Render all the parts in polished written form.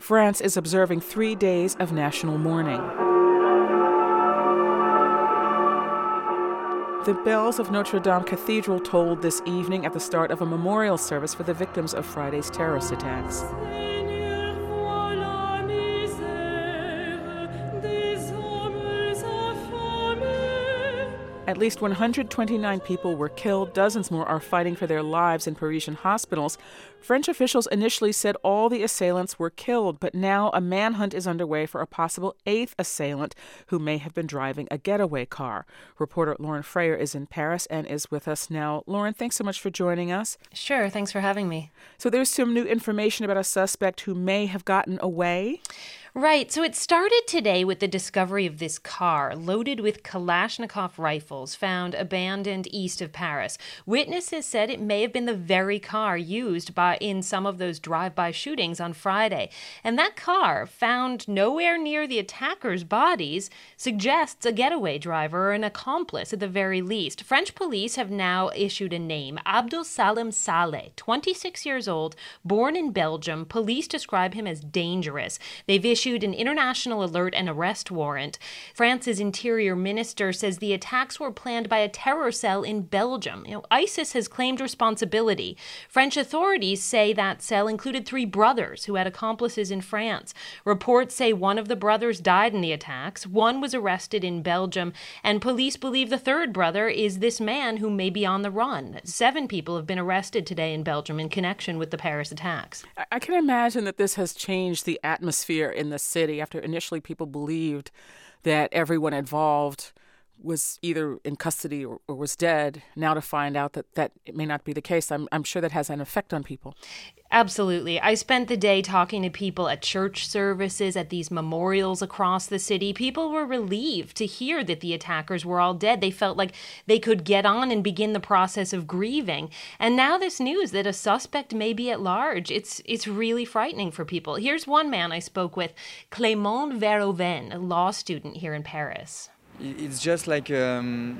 France is observing 3 days of national mourning. The bells of Notre Dame Cathedral tolled this evening at the start of a memorial service for the victims of Friday's terrorist attacks. At least 129 people were killed. Dozens more are fighting for their lives in Parisian hospitals. French officials initially said all the assailants were killed, but now a manhunt is underway for a possible 8th assailant who may have been driving a getaway car. Reporter Lauren Frayer is in Paris and is with us now. Lauren, thanks so much for joining us. Sure, thanks for having me. So there's some new information about a suspect who may have gotten away? Right. So it started today with the discovery of this car loaded with Kalashnikov rifles found abandoned east of Paris. Witnesses said it may have been the very car used in some of those drive-by shootings on Friday. And that car, found nowhere near the attackers' bodies, suggests a getaway driver or an accomplice at the very least. French police have now issued a name, Abdel Salim Saleh, 26 years old, born in Belgium. Police describe him as dangerous. They've issued an international alert and arrest warrant. France's interior minister says the attacks were planned by a terror cell in Belgium. ISIS has claimed responsibility. French authorities say that cell included 3 brothers who had accomplices in France. Reports say one of the brothers died in the attacks. One was arrested in Belgium, and police believe the 3rd brother is this man who may be on the run. 7 people have been arrested today in Belgium in connection with the Paris attacks. I can imagine that this has changed the atmosphere in the city after initially people believed that everyone involved was either in custody or was dead. Now to find out that it may not be the case, I'm sure that has an effect on people. Absolutely. I spent the day talking to people at church services, at these memorials across the city. People were relieved to hear that the attackers were all dead. They felt like they could get on and begin the process of grieving. And now this news that a suspect may be at large, it's really frightening for people. Here's one man I spoke with, Clément Verhoeven, a law student here in Paris. It's just like a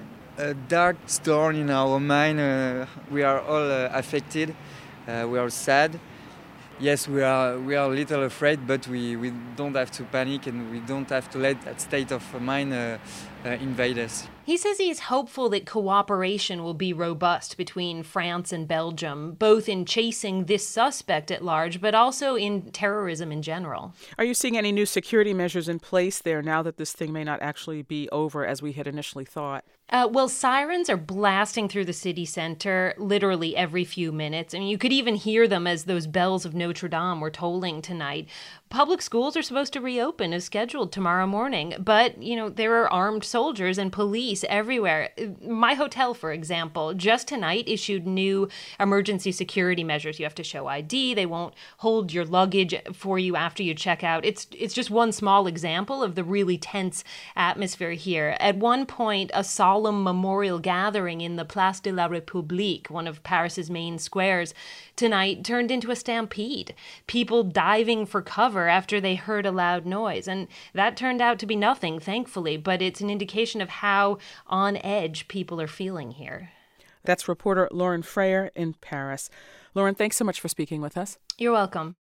dark storm in our mind. We are all affected. We are sad. Yes, we are a little afraid, but we don't have to panic and we don't have to let that state of mind invade us. He says he's hopeful that cooperation will be robust between France and Belgium, both in chasing this suspect at large, but also in terrorism in general. Are you seeing any new security measures in place there now that this thing may not actually be over as we had initially thought? Well, sirens are blasting through the city center literally every few minutes. I mean, you could even hear them as those bells of Notre Dame were tolling tonight. Public schools are supposed to reopen as scheduled tomorrow morning, but, there are armed soldiers and police everywhere. My hotel, for example, just tonight issued new emergency security measures. You have to show ID. They won't hold your luggage for you after you check out. It's just one small example of the really tense atmosphere here. At one point, a solemn memorial gathering in the Place de la République, one of Paris's main squares, tonight turned into a stampede. People diving for cover after they heard a loud noise. And that turned out to be nothing, thankfully, but it's an indication of how on edge people are feeling here. That's reporter Lauren Frayer in Paris. Lauren, thanks so much for speaking with us. You're welcome.